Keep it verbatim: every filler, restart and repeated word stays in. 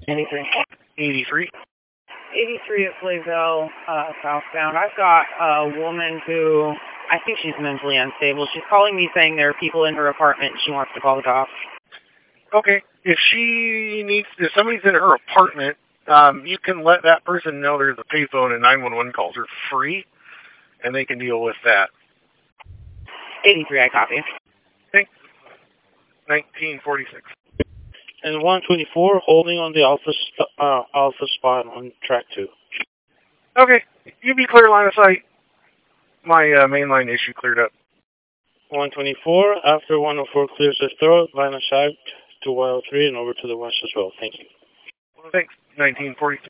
eighty-three. eighty-three. eighty-three at Flayville, uh, southbound. I've got a woman who, I think she's mentally unstable. She's calling me saying there are people in her apartment and she wants to call the cops. Okay. If she needs, if somebody's in her apartment, um, you can let that person know there's a payphone and nine one one calls are free, and they can deal with that. eighty-three, I copy. Okay. nineteen forty-six. And one twenty-four, holding on the alpha, uh, alpha spot on track two. Okay. You be clear line of sight. My uh, main line issue cleared up. one twenty-four, after one oh four clears the throat, line of sight to one oh three and over to the west as well. Thank you. Thanks. nineteen forty-three.